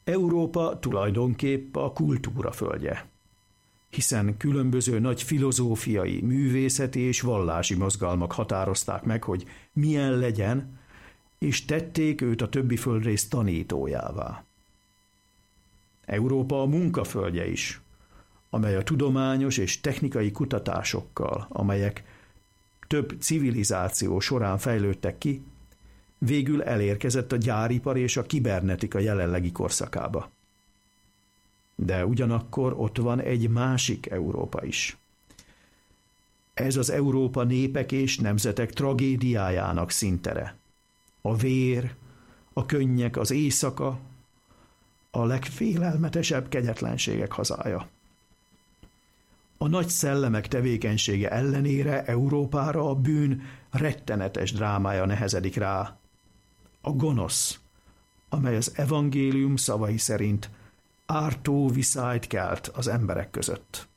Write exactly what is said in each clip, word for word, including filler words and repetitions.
Európa tulajdonképp a kultúra földje, hiszen különböző nagy filozófiai, művészeti és vallási mozgalmak határozták meg, hogy milyen legyen, és tették őt a többi földrész tanítójává. Európa a munkaföldje is, amely a tudományos és technikai kutatásokkal, amelyek több civilizáció során fejlődtek ki, végül elérkezett a gyáripar és a kibernetika jelenlegi korszakába. De ugyanakkor ott van egy másik Európa is. Ez az Európa népek és nemzetek tragédiájának színtere. A vér, a könnyek, az éjszaka, a legfélelmetesebb kegyetlenségek hazája. A nagy szellemek tevékenysége ellenére Európára a bűn rettenetes drámája nehezedik rá. A gonosz, amely az evangélium szavai szerint ártó viszályt kelt az emberek között.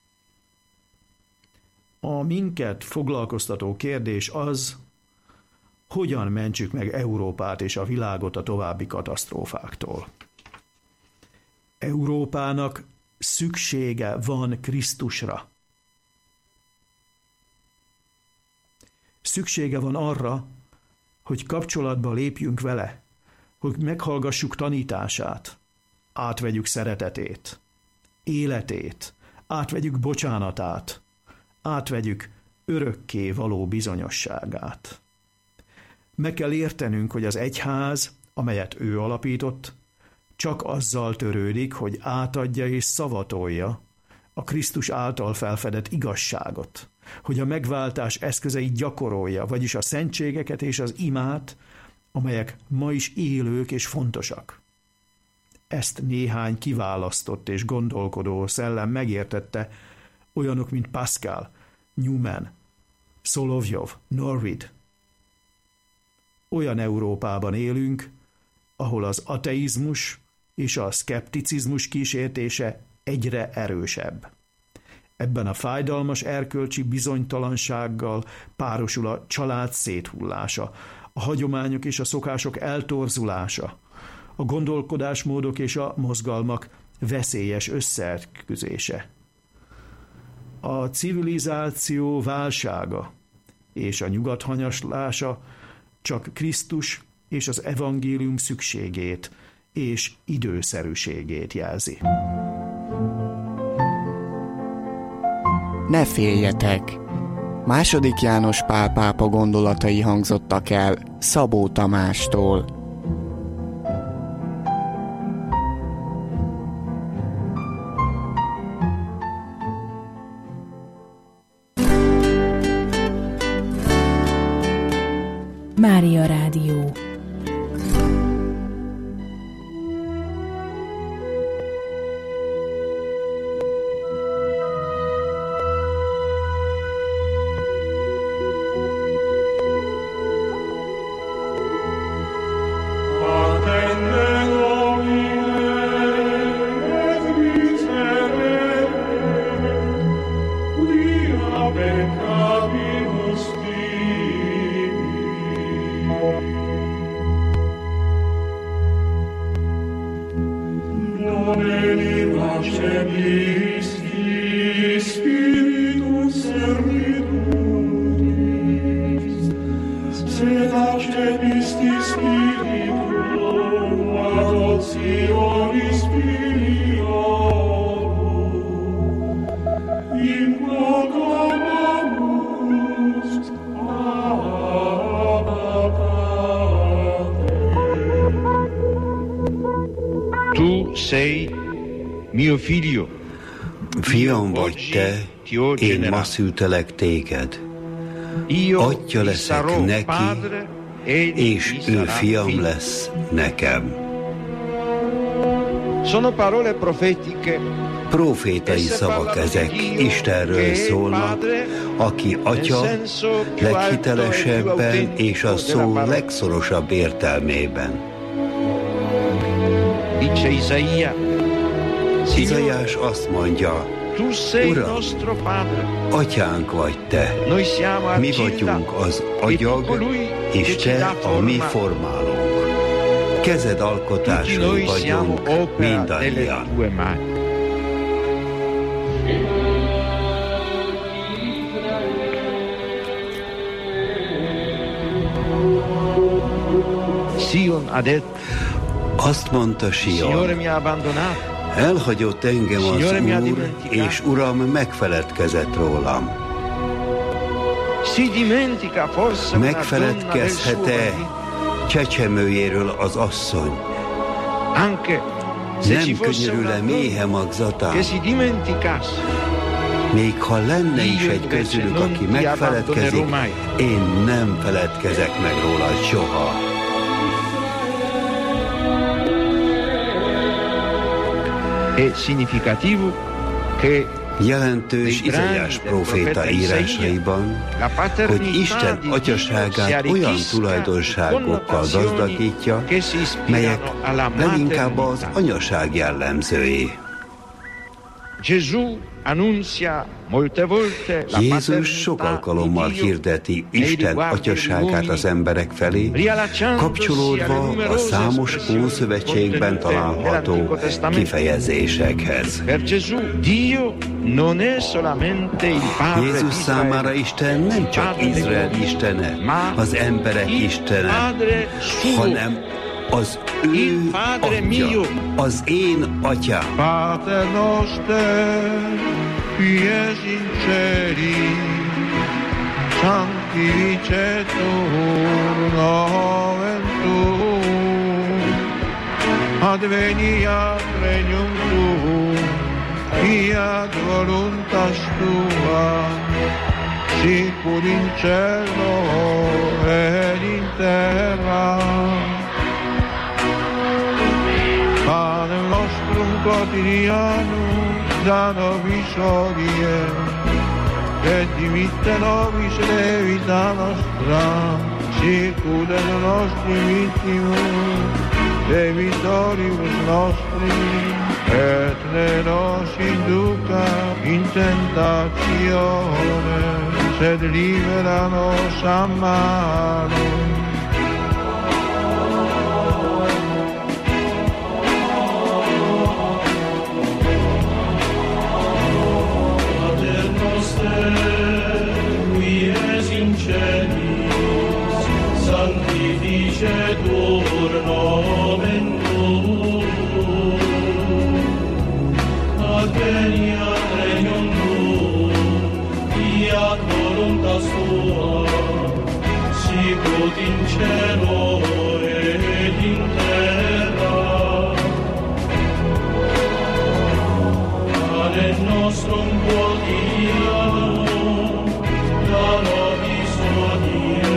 A minket foglalkoztató kérdés az, hogyan mentsük meg Európát és a világot a további katasztrófáktól. Európának szüksége van Krisztusra. Szüksége van arra, hogy kapcsolatba lépjünk vele, hogy meghallgassuk tanítását, átvegyük szeretetét, életét, átvegyük bocsánatát, átvegyük örökké való bizonyosságát. Meg kell értenünk, hogy az egyház, amelyet ő alapított, csak azzal törődik, hogy átadja és szavatolja a Krisztus által felfedett igazságot, hogy a megváltás eszközeit gyakorolja, vagyis a szentségeket és az imát, amelyek ma is élők és fontosak. Ezt néhány kiválasztott és gondolkodó szellem megértette, olyanok, mint Pascal, Newman, Solovjov, Norvid. Olyan Európában élünk, ahol az ateizmus és a szkepticizmus kísértése egyre erősebb. Ebben a fájdalmas erkölcsi bizonytalansággal párosul a család széthullása, a hagyományok és a szokások eltorzulása, a gondolkodásmódok és a mozgalmak veszélyes összeütközése. A civilizáció válsága és a nyugat hanyaslása csak Krisztus és az evangélium szükségét és időszerűségét jelzi. Ne féljetek! Második János Pál pápa gondolatai hangzottak el Szabó Tamástól. Mária Rádió. Fiam vagy te, én ma szültelek téged. Atya leszek neki, és ő fiam lesz nekem. Profétai szavak ezek, Istenről szólnak, aki atya leghitelesebben és a szó legszorosabb értelmében. Izaiás azt mondja, Uram, atyánk vagy te, mi vagyunk az agyag, és te a mi formálónk. kezed alkotásai vagyunk mindannyian. Azt mondta Sion, elhagyott engem az Úr, és Uram megfeledkezett rólam. Megfeledkezhet-e csecsemőjéről az asszony? Nem könyörül-e méhe magzatán? Még ha lenne is egy közülük, aki megfeledkezik, én nem feledkezek meg róla soha. Jelentős Izaiás próféta írásaiban, hogy Isten atyaságát olyan tulajdonságokkal gazdagítja, melyek leginkább az anyaság jellemzői. Jézus sok alkalommal hirdeti Isten atyaságát az emberek felé, kapcsolódva a számos Ószövetségben található kifejezésekhez. Jézus számára Isten nem csak Izrael istene, az emberek istene, hanem az ő atya, az én atyám. Pater noster, qui es in celi, sanctificetur nomen tuum, adveniat regnum tuum, fiat voluntas tua, sicur in cielo et in terra. Panem nostrum quotidianum da nobis hodie, et dimitte nobis levita nostra, sicut et nostri vittimus, debitoribus nostri, et ne nos induca in tentatione, sed libera nos a malo. Sanctificetur nomen tuum, adveniat regnum tuum, fiat voluntas tua, sicut in cielo et in terra. Panem nostrum quotidianum da nobis hodie,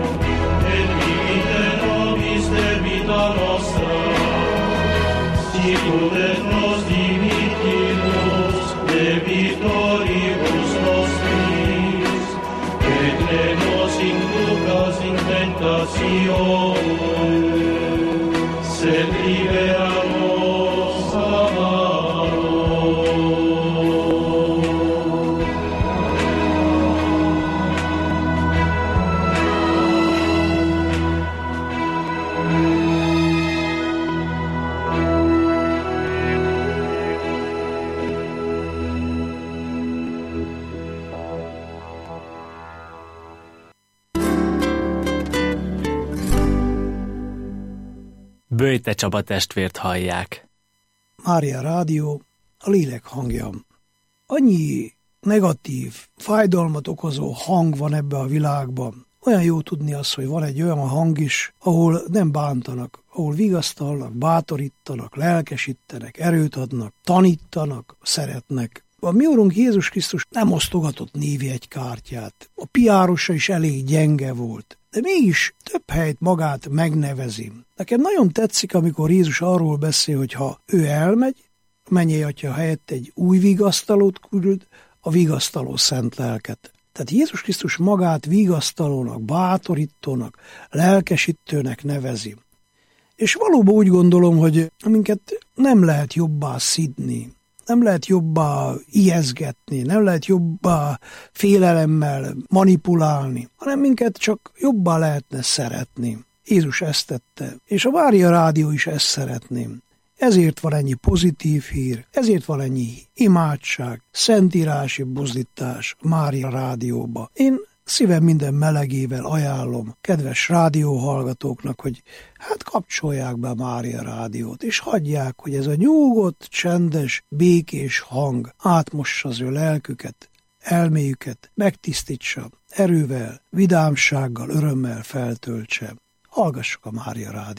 debita nostra, sicut et nos dimittimus debitoribus nostris, et ne nos inducas in tentatione, sed libera nos a malo. Böjte Csaba testvért hallják. Mária Rádió, a lélek hangja. Annyi negatív, fájdalmat okozó hang van ebbe a világban. Olyan jó tudni azt, hogy van egy olyan hang is, ahol nem bántanak, ahol vigasztalnak, bátorítanak, lelkesítenek, erőt adnak, tanítanak, szeretnek. A mi Urunk Jézus Krisztus nem osztogatott névjegykártyát. A piárosa is elég gyenge volt. De mégis több helyt magát megnevezi. Nekem nagyon tetszik, amikor Jézus arról beszél, hogy ha ő elmegy, a mennyei atya helyett egy új vigasztalót küld, a vigasztaló szent lelket. Tehát Jézus Krisztus magát vigasztalónak, bátorítónak, lelkesítőnek nevezi. És valóban úgy gondolom, hogy minket nem lehet jobbá szidni, nem lehet jobbá ijeszgetni, nem lehet jobbá félelemmel manipulálni, hanem minket csak jobbá lehetne szeretni. Jézus ezt tette, és a Mária Rádió is ezt szeretném. Ezért van ennyi pozitív hír, ezért van ennyi imádság, szentírási buzdítás Mária Rádióba. Én szívem minden melegével ajánlom kedves rádióhallgatóknak, hogy hát kapcsolják be a Mária Rádiót, és hagyják, hogy ez a nyugodt, csendes, békés hang átmossa az ő lelküket, elméjüket, megtisztítsa, erővel, vidámsággal, örömmel feltöltse. Hallgassuk a Mária Rádiót.